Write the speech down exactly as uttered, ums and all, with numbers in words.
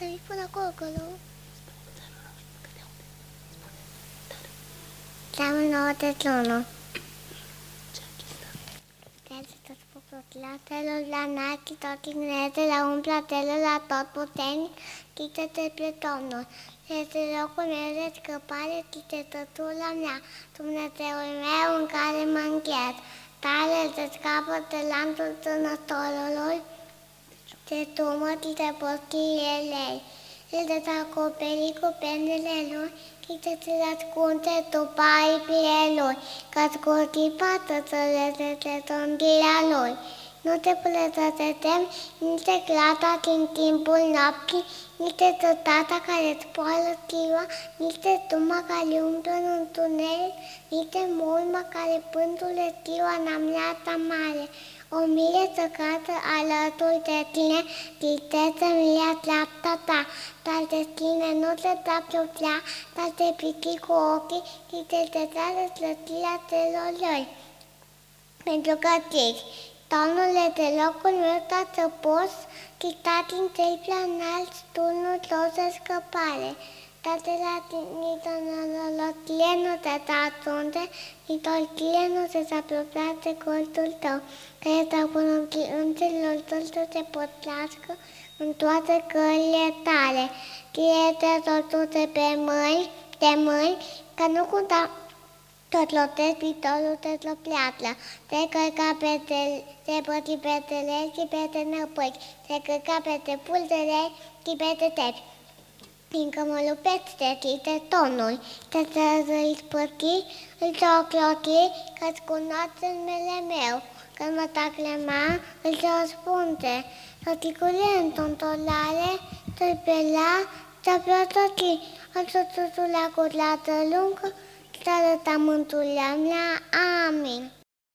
Îi pun acolo, acolo. Țeamă nouă de tonul. Tot pocotlatele la nachi, tot ignețe, la umplatele, la tot puternic, chite-te pe Domnul. Este locul meu de scăpare, chite-tătul la mea, Dumnezeul meu în care mă încheiat. Tare te scapă de lanțul tânătorului, te tumă, te postiile ei. El te acoperi cu penele lui, chite-te ascunde după aripile lui, că-ți cultiva tățele de tondirea lui. Nu te plătă să te temi, nici de glata din timpul nopții, nici de tătata care-ți poală ziua, nici de tuma care umblă în întuneric, nici de mulma care pândule ziua în amneata mare. O mie să cadă alături de tine, triteță mia dreapta ta, dar de tine nu te da plăplea, dar te pichi cu ochii, și te da de slătirea celor lor. Pentru că zici, Domnule, de locul meu s-a pus, chitat din cei prea înalți turnul tău de scăpare. Dar de la tine nu te da atunde, nici orchie nu te da apropia de colțul tău, care te până îngerilor tău să te potlească în toate căile tale. Ție-te totuțe pe mâini, de mâini, că nu cumva tot lotesc viitorul te slăpleatlă, te cărca pe te păti pe tele și pe te năpăci, te cărca pe te pulzele și pe te tepi. Fiindcă mă lupeți de tine tonul, te să-i spăti, îl oclochi, că-ți cunoaște numele meu. Când mă taclema, îl răspunde, răticule în tontolare, să-i pelea, să plătochi, îl să-ți la curlată lungă, să arăta mântuirea mea. Amin.